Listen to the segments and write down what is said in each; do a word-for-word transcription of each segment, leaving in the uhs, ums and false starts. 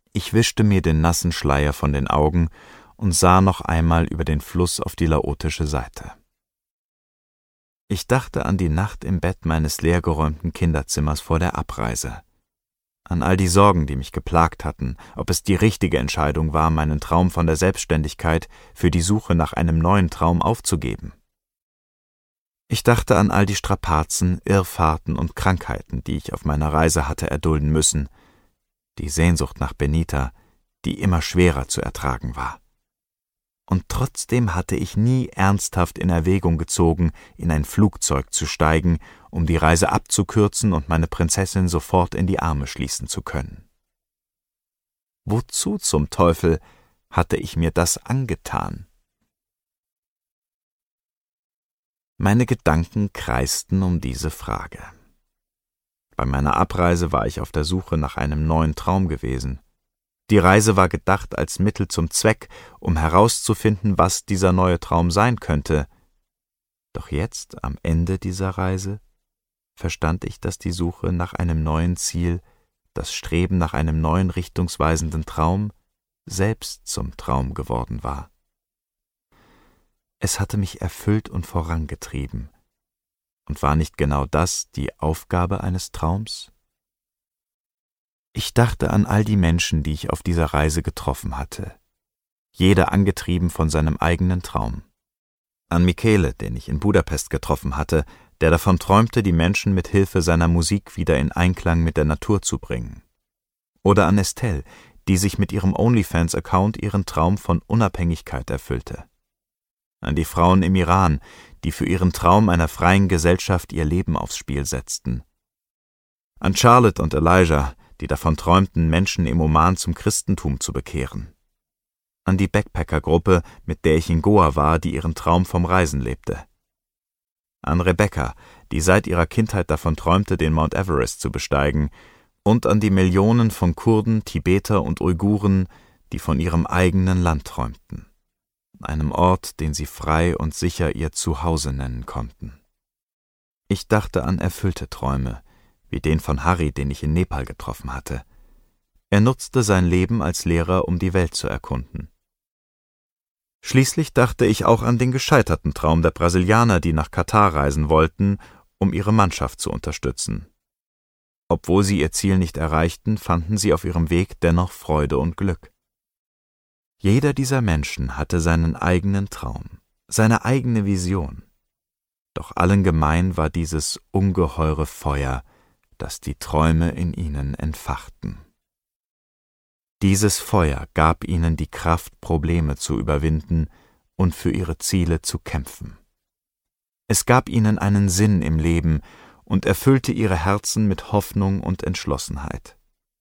Ich wischte mir den nassen Schleier von den Augen und sah noch einmal über den Fluss auf die laotische Seite. Ich dachte an die Nacht im Bett meines leergeräumten Kinderzimmers vor der Abreise, an all die Sorgen, die mich geplagt hatten, ob es die richtige Entscheidung war, meinen Traum von der Selbstständigkeit für die Suche nach einem neuen Traum aufzugeben. Ich dachte an all die Strapazen, Irrfahrten und Krankheiten, die ich auf meiner Reise hatte erdulden müssen, die Sehnsucht nach Benita, die immer schwerer zu ertragen war. Und trotzdem hatte ich nie ernsthaft in Erwägung gezogen, in ein Flugzeug zu steigen, um die Reise abzukürzen und meine Prinzessin sofort in die Arme schließen zu können. Wozu zum Teufel hatte ich mir das angetan? Meine Gedanken kreisten um diese Frage. Bei meiner Abreise war ich auf der Suche nach einem neuen Traum gewesen. Die Reise war gedacht als Mittel zum Zweck, um herauszufinden, was dieser neue Traum sein könnte. Doch jetzt, am Ende dieser Reise, verstand ich, dass die Suche nach einem neuen Ziel, das Streben nach einem neuen richtungsweisenden Traum, selbst zum Traum geworden war. Es hatte mich erfüllt und vorangetrieben. Und war nicht genau das die Aufgabe eines Traums? Ich dachte an all die Menschen, die ich auf dieser Reise getroffen hatte, jeder angetrieben von seinem eigenen Traum. An Michele, den ich in Budapest getroffen hatte, der davon träumte, die Menschen mit Hilfe seiner Musik wieder in Einklang mit der Natur zu bringen. Oder an Estelle, die sich mit ihrem OnlyFans-Account ihren Traum von Unabhängigkeit erfüllte. An die Frauen im Iran, die für ihren Traum einer freien Gesellschaft ihr Leben aufs Spiel setzten. An Charlotte und Elijah, die davon träumten, Menschen im Oman zum Christentum zu bekehren. An die Backpacker-Gruppe, mit der ich in Goa war, die ihren Traum vom Reisen lebte. An Rebecca, die seit ihrer Kindheit davon träumte, den Mount Everest zu besteigen, und an die Millionen von Kurden, Tibeter und Uiguren, die von ihrem eigenen Land träumten, einem Ort, den sie frei und sicher ihr Zuhause nennen konnten. Ich dachte an erfüllte Träume, wie den von Harry, den ich in Nepal getroffen hatte. Er nutzte sein Leben als Lehrer, um die Welt zu erkunden. Schließlich dachte ich auch an den gescheiterten Traum der Brasilianer, die nach Katar reisen wollten, um ihre Mannschaft zu unterstützen. Obwohl sie ihr Ziel nicht erreichten, fanden sie auf ihrem Weg dennoch Freude und Glück. Jeder dieser Menschen hatte seinen eigenen Traum, seine eigene Vision. Doch allen gemein war dieses ungeheure Feuer, das die Träume in ihnen entfachten. Dieses Feuer gab ihnen die Kraft, Probleme zu überwinden und für ihre Ziele zu kämpfen. Es gab ihnen einen Sinn im Leben und erfüllte ihre Herzen mit Hoffnung und Entschlossenheit.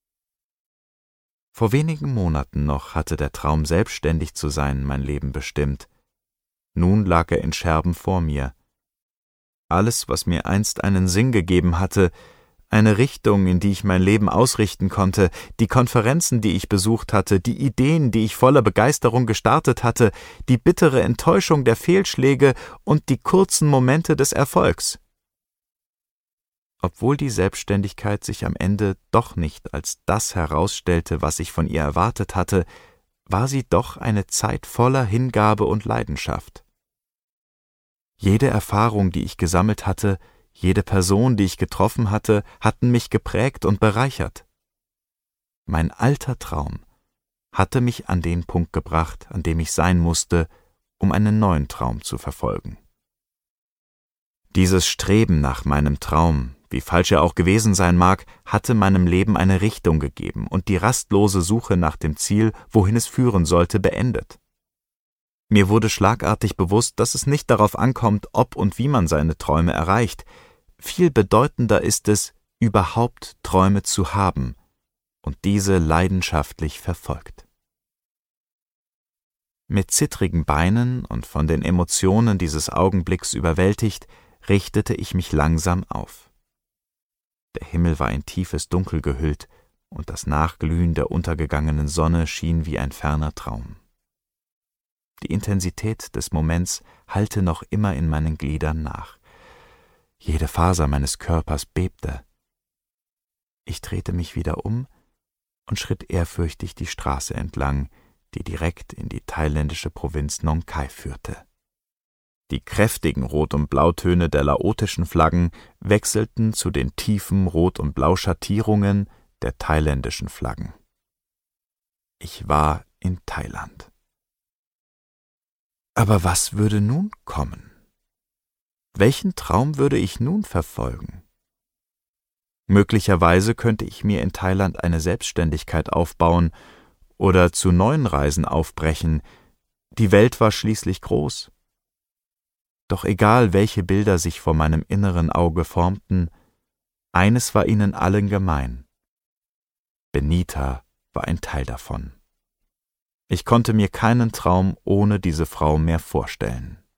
Vor wenigen Monaten noch hatte der Traum, selbstständig zu sein, mein Leben bestimmt. Nun lag er in Scherben vor mir. Alles, was mir einst einen Sinn gegeben hatte, eine Richtung, in die ich mein Leben ausrichten konnte, die Konferenzen, die ich besucht hatte, die Ideen, die ich voller Begeisterung gestartet hatte, die bittere Enttäuschung der Fehlschläge und die kurzen Momente des Erfolgs. Obwohl die Selbstständigkeit sich am Ende doch nicht als das herausstellte, was ich von ihr erwartet hatte, war sie doch eine Zeit voller Hingabe und Leidenschaft. Jede Erfahrung, die ich gesammelt hatte, jede Person, die ich getroffen hatte, hatten mich geprägt und bereichert. Mein alter Traum hatte mich an den Punkt gebracht, an dem ich sein musste, um einen neuen Traum zu verfolgen. Dieses Streben nach meinem Traum, wie falsch er auch gewesen sein mag, hatte meinem Leben eine Richtung gegeben und die rastlose Suche nach dem Ziel, wohin es führen sollte, beendet. Mir wurde schlagartig bewusst, dass es nicht darauf ankommt, ob und wie man seine Träume erreicht. Viel bedeutender ist es, überhaupt Träume zu haben und diese leidenschaftlich verfolgt. Mit zittrigen Beinen und von den Emotionen dieses Augenblicks überwältigt, richtete ich mich langsam auf. Der Himmel war in tiefes Dunkel gehüllt und das Nachglühen der untergegangenen Sonne schien wie ein ferner Traum. Die Intensität des Moments hallte noch immer in meinen Gliedern nach. Jede Faser meines Körpers bebte. Ich drehte mich wieder um und schritt ehrfürchtig die Straße entlang, die direkt in die thailändische Provinz Nong Khai führte. Die kräftigen Rot- und Blautöne der laotischen Flaggen wechselten zu den tiefen Rot- und Blauschattierungen der thailändischen Flaggen. Ich war in Thailand. Aber was würde nun kommen? Welchen Traum würde ich nun verfolgen? Möglicherweise könnte ich mir in Thailand eine Selbstständigkeit aufbauen oder zu neuen Reisen aufbrechen. Die Welt war schließlich groß. Doch egal, welche Bilder sich vor meinem inneren Auge formten, eines war ihnen allen gemein: Benita war ein Teil davon. Ich konnte mir keinen Traum ohne diese Frau mehr vorstellen.